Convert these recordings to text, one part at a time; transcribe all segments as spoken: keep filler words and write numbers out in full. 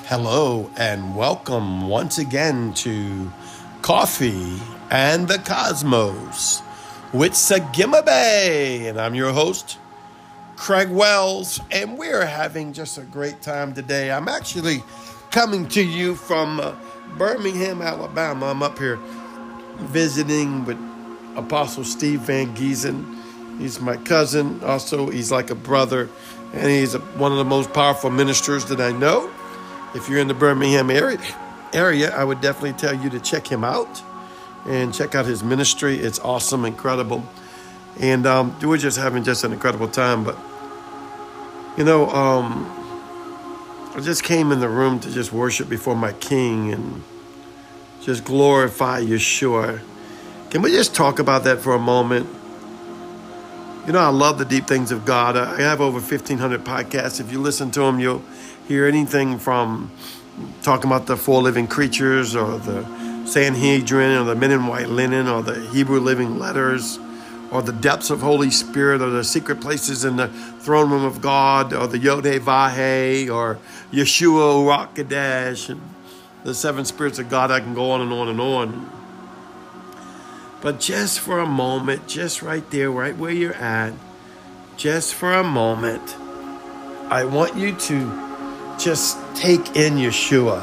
Hello and welcome once again to Coffee and the Cosmos with Sagima Bay. And I'm your host, Craig Wells, and we're having just a great time today. I'm actually coming to you from uh, Birmingham, Alabama. I'm up here visiting with Apostle Steve Van Giesen. He's my cousin. Also, he's like a brother, and he's a, one of the most powerful ministers that I know. If you're in the Birmingham area, area, I would definitely tell you to check him out and check out his ministry. It's awesome, incredible. And um, we're just having just an incredible time. But, you know, um, I just came in the room to just worship before my King and just glorify Yeshua. Can we just talk about that for a moment? You know, I love the deep things of God. I have over fifteen hundred podcasts. If you listen to them, you'll hear anything from talking about the four living creatures or the Sanhedrin or the men in white linen or the Hebrew living letters or the depths of Holy Spirit or the secret places in the throne room of God or the Yod-Heh-Vah-Heh or Yeshua Ruach Kadesh and the seven spirits of God. I can go on and on and on. But just for a moment, just right there, right where you're at, just for a moment, I want you to just take in Yeshua.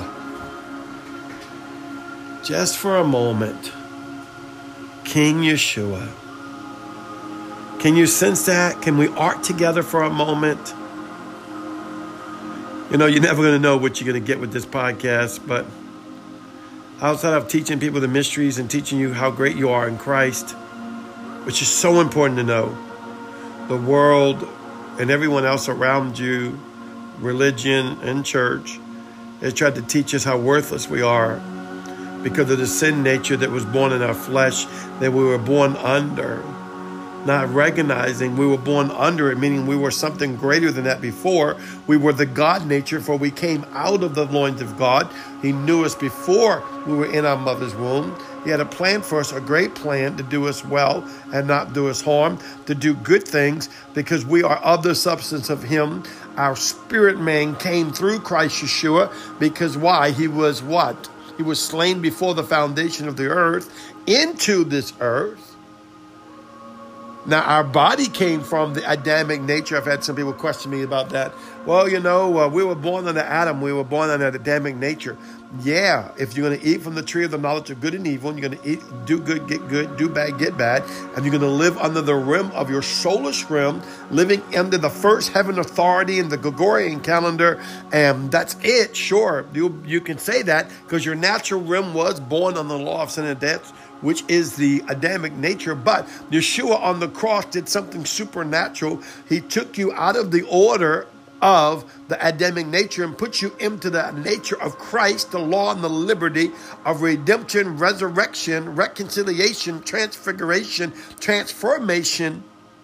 Just for a moment. King Yeshua. Can you sense that? Can we art together for a moment? You know, you're never going to know what you're going to get with this podcast, but outside of teaching people the mysteries and teaching you how great you are in Christ, which is so important to know, the world and everyone else around you, religion and church, has tried to teach us how worthless we are because of the sin nature that was born in our flesh, that we were born under. Not recognizing we were born under it, meaning we were something greater than that before. We were the God nature, for we came out of the loins of God. He knew us before we were in our mother's womb. He had a plan for us, a great plan to do us well and not do us harm, to do good things because we are of the substance of Him. Our spirit man came through Christ Yeshua because why? He was what? He was slain before the foundation of the earth into this earth. Now, our body came from the Adamic nature. I've had some people question me about that. Well, you know, uh, we were born under Adam. We were born under the Adamic nature. Yeah, if you're going to eat from the tree of the knowledge of good and evil, and you're going to eat, do good, get good, do bad, get bad, and you're going to live under the rim of your soulless rim, living under the first heaven authority in the Gregorian calendar, and that's it. Sure, you, you can say that because your natural rim was born on the law of sin and death, which is the Adamic nature. But Yeshua on the cross did something supernatural. He took you out of the order of the Adamic nature and put you into the nature of Christ, the law and the liberty of redemption, resurrection, reconciliation, transfiguration, transformation,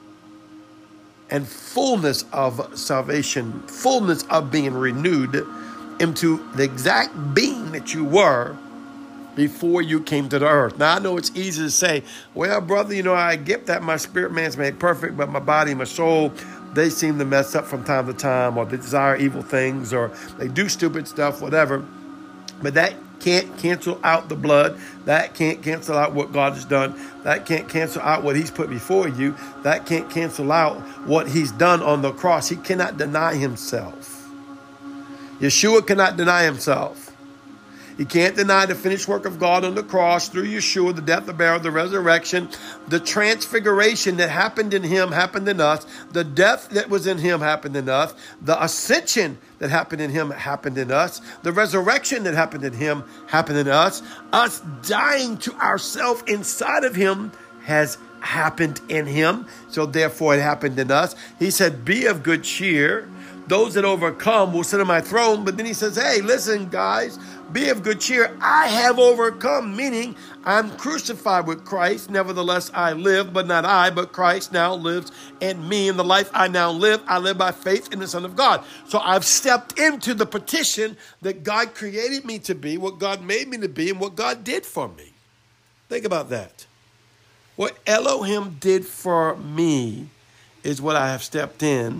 and fullness of salvation, fullness of being renewed into the exact being that you were before you came to the earth. Now, I know it's easy to say, well, brother, you know, I get that my spirit man's made perfect, but my body, my soul, they seem to mess up from time to time, or they desire evil things, or they do stupid stuff, whatever. But that can't cancel out the blood. That can't cancel out what God has done. That can't cancel out what He's put before you. That can't cancel out what He's done on the cross. He cannot deny Himself. Yeshua cannot deny Himself. He can't deny the finished work of God on the cross through Yeshua, the death, the burial, the resurrection, the transfiguration that happened in Him happened in us. The death that was in Him happened in us. The ascension that happened in Him happened in us. The resurrection that happened in Him happened in us. Us dying to ourselves inside of Him has happened in Him. So therefore it happened in us. He said, be of good cheer. Those that overcome will sit on my throne. But then He says, hey, listen, guys, be of good cheer. I have overcome, meaning I'm crucified with Christ. Nevertheless, I live, but not I, but Christ now lives in me. In the life I now live, I live by faith in the Son of God. So I've stepped into the petition that God created me to be, what God made me to be, and what God did for me. Think about that. What Elohim did for me is what I have stepped in.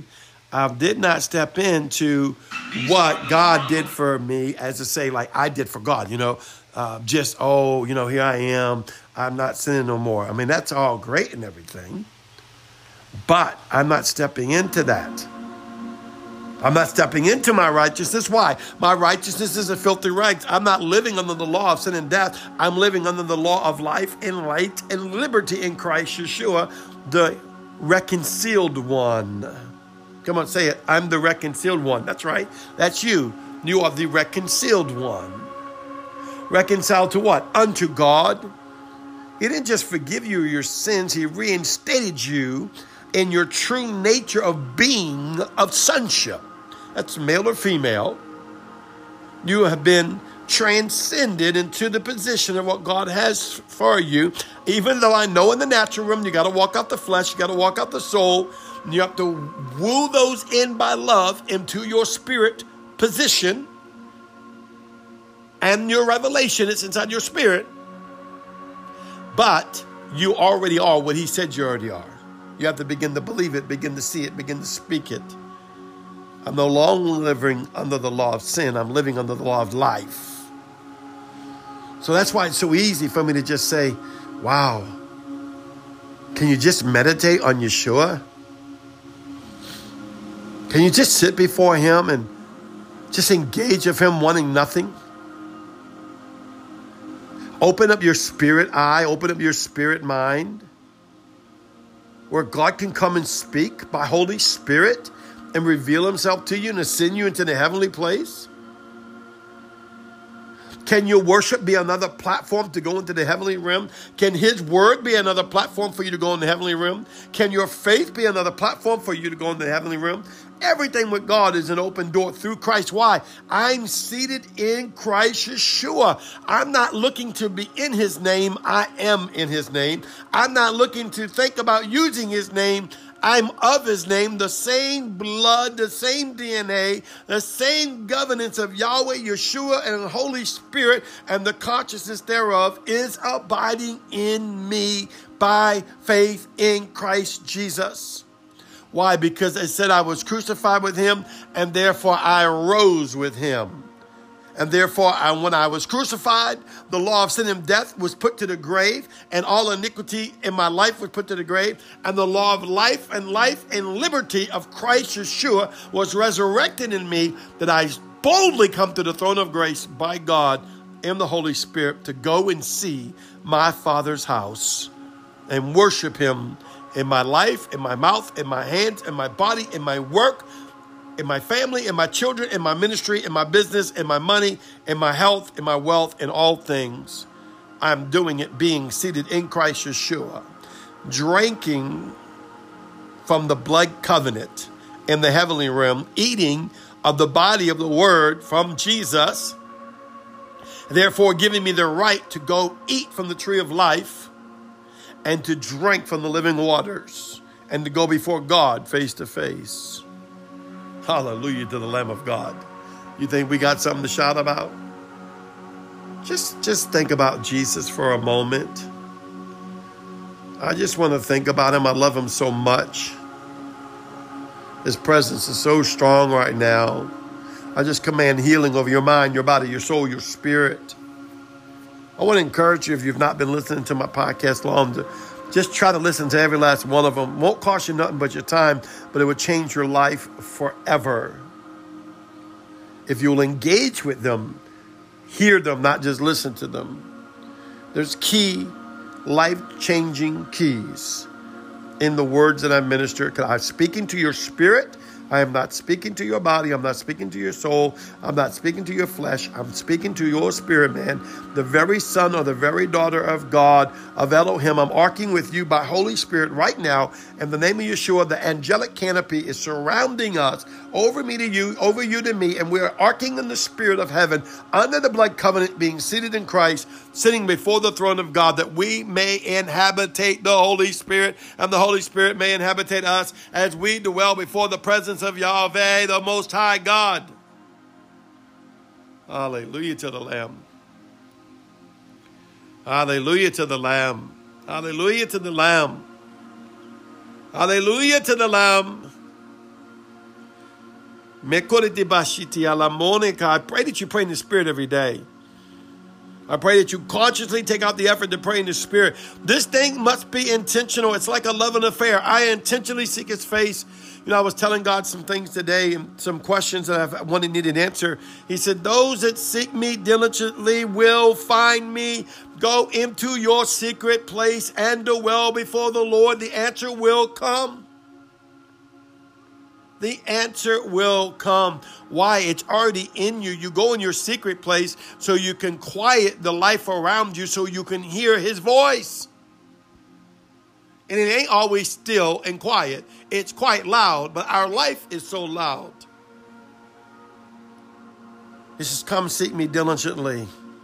I did not step into what God did for me, as to say, like I did for God, you know, uh, just, oh, you know, here I am. I'm not sinning no more. I mean, that's all great and everything, but I'm not stepping into that. I'm not stepping into my righteousness. Why? My righteousness is a filthy rags. I'm not living under the law of sin and death. I'm living under the law of life and light and liberty in Christ Yeshua, the reconciled one. Come on, say it. I'm the reconciled one. That's right. That's you. You are the reconciled one. Reconciled to what? Unto God. He didn't just forgive you your sins. He reinstated you in your true nature of being, of sonship. That's male or female. You have been transcended into the position of what God has for you. Even though I know in the natural realm, you got to walk out the flesh, you got to walk out the soul. You have to woo those in by love into your spirit position. And your revelation is inside your spirit. But you already are what he said you already are. You have to begin to believe it, begin to see it, begin to speak it. I'm no longer living under the law of sin. I'm living under the law of life. So that's why it's so easy for me to just say, wow, can you just meditate on Yeshua? Can you just sit before him and just engage with him wanting nothing? Open up your spirit eye, open up your spirit mind, where God can come and speak by Holy Spirit and reveal himself to you and ascend you into the heavenly place? Can your worship be another platform to go into the heavenly realm? Can his word be another platform for you to go in the heavenly realm? Can your faith be another platform for you to go into the heavenly realm? Everything with God is an open door through Christ. Why? I'm seated in Christ Yeshua. I'm not looking to be in his name. I am in his name. I'm not looking to think about using his name. I'm of his name, the same blood, the same D N A, the same governance of Yahweh, Yeshua, and the Holy Spirit, and the consciousness thereof is abiding in me by faith in Christ Jesus. Why? Because it said I was crucified with him, and therefore I rose with him. And therefore, I, when I was crucified, the law of sin and death was put to the grave, and all iniquity in my life was put to the grave. And the law of life and life and liberty of Christ Yeshua was resurrected in me, that I boldly come to the throne of grace by God and the Holy Spirit to go and see my Father's house and worship him in my life, in my mouth, in my hands, in my body, in my work, in my family, in my children, in my ministry, in my business, in my money, in my health, in my wealth, in all things. I'm doing it being seated in Christ Yeshua, drinking from the blood covenant in the heavenly realm, eating of the body of the word from Jesus, therefore giving me the right to go eat from the tree of life and to drink from the living waters and to go before God face to face. Hallelujah to the Lamb of God. You think we got something to shout about? Just, just think about Jesus for a moment. I just want to think about him. I love him so much. His presence is so strong right now. I just command healing over your mind, your body, your soul, your spirit. I want to encourage you, if you've not been listening to my podcast long, to just try to listen to every last one of them. Won't cost you nothing but your time, but it will change your life forever. If you'll engage with them, hear them, not just listen to them. There's key, life-changing keys in the words that I minister. Because I'm speaking to your spirit. I am not speaking to your body. I'm not speaking to your soul. I'm not speaking to your flesh. I'm speaking to your spirit, man. The very son or the very daughter of God, of Elohim. I'm arcing with you by Holy Spirit right now. In the name of Yeshua, the angelic canopy is surrounding us, over me to you, over you to me. And we're arcing in the spirit of heaven, under the blood covenant, being seated in Christ, sitting before the throne of God, that we may inhabitate the Holy Spirit, and the Holy Spirit may inhabitate us as we dwell before the presence of Yahweh, the Most High God. Hallelujah to the Lamb. Hallelujah to the Lamb. Hallelujah to the Lamb. Hallelujah to the Lamb. I pray that you pray in the Spirit every day. I pray that you consciously take out the effort to pray in the Spirit. This thing must be intentional. It's like a love and affair. I intentionally seek his face. You know, I was telling God some things today and some questions that I've wanted needed an answer. He said, those that seek me diligently will find me. Go into your secret place and dwell before the Lord. The answer will come. The answer will come. Why? It's already in you. You go in your secret place so you can quiet the life around you so you can hear his voice. And it ain't always still and quiet. It's quite loud, but our life is so loud. He says, come seek me diligently.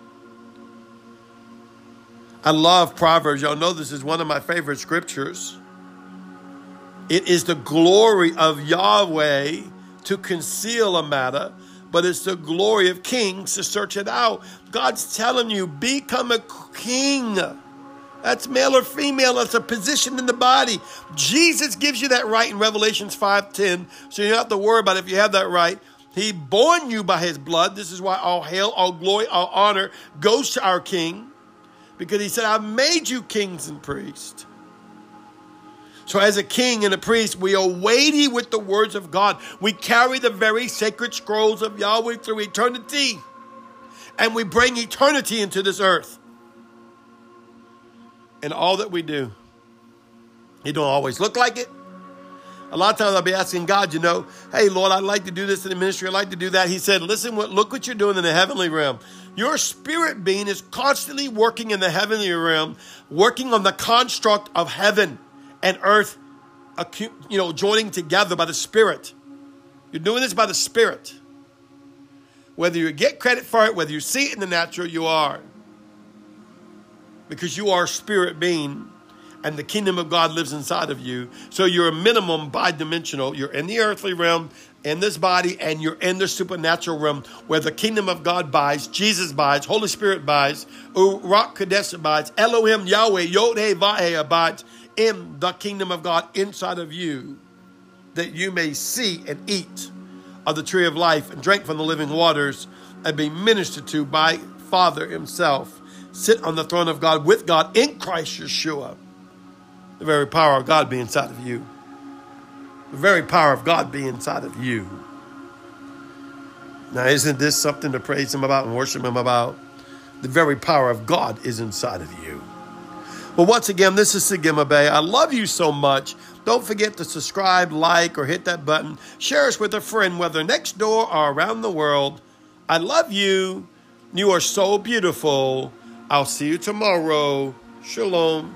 I love Proverbs. Y'all know this is one of my favorite scriptures. It is the glory of Yahweh to conceal a matter, but it's the glory of kings to search it out. God's telling you, become a king. That's male or female. That's a position in the body. Jesus gives you that right in Revelations five ten, so you don't have to worry about it if you have that right. He born you by his blood. This is why all hail, all glory, all honor goes to our King, because he said, I've made you kings and priests. So as a king and a priest, we are weighty with the words of God. We carry the very sacred scrolls of Yahweh through eternity. And we bring eternity into this earth. And all that we do, it don't always look like it. A lot of times I'll be asking God, you know, hey, Lord, I'd like to do this in the ministry. I'd like to do that. He said, listen, look what you're doing in the heavenly realm. Your spirit being is constantly working in the heavenly realm, working on the construct of heaven and earth, you know, joining together by the Spirit. You're doing this by the Spirit. Whether you get credit for it, whether you see it in the natural, you are. Because you are a spirit being, and the kingdom of God lives inside of you. So you're a minimum bi-dimensional. You're in the earthly realm, in this body, and you're in the supernatural realm where the kingdom of God abides, Jesus abides, Holy Spirit abides, Ruach Kodesh abides, Elohim Yahweh, Yod-Heh-Vah-Heh abides in the kingdom of God inside of you, that you may see and eat of the tree of life and drink from the living waters and be ministered to by Father himself. Sit on the throne of God with God in Christ Yeshua. The very power of God be inside of you. The very power of God be inside of you. Now, isn't this something to praise him about and worship him about? The very power of God is inside of you. Well, once again, this is Sagima Bay. I love you so much. Don't forget to subscribe, like, or hit that button. Share us with a friend, whether next door or around the world. I love you. You are so beautiful. I'll see you tomorrow. Shalom.